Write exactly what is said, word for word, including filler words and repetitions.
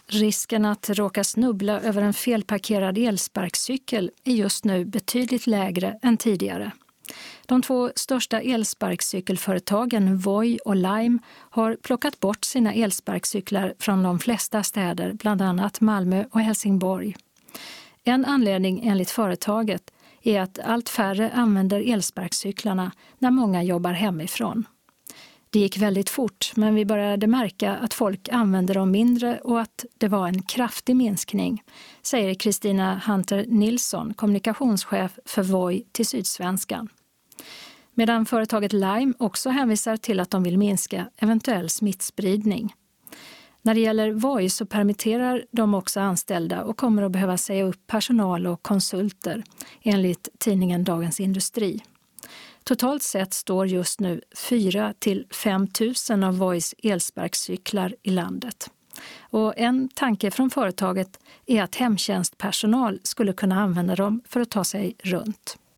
Risken att råka snubbla över en felparkerad elsparkcykel är just nu betydligt lägre än tidigare. De två största elsparkcykelföretagen Voi och Lime har plockat bort sina elsparkcyklar från de flesta städer, bland annat Malmö och Helsingborg. En anledning enligt företaget är att allt färre använder elsparkcyklarna när många jobbar hemifrån. Det gick väldigt fort, men vi började märka att folk använder dem mindre och att det var en kraftig minskning, säger Kristina Hunter Nilsson, kommunikationschef för Voi till Sydsvenskan. Medan företaget Lime också hänvisar till att de vill minska eventuell smittspridning. När det gäller Voi så permitterar de också anställda och kommer att behöva säga upp personal och konsulter, enligt tidningen Dagens Industri. Totalt sett står just nu fyra till fem tusen av Vois elsparkcyklar i landet. Och en tanke från företaget är att hemtjänstpersonal skulle kunna använda dem för att ta sig runt.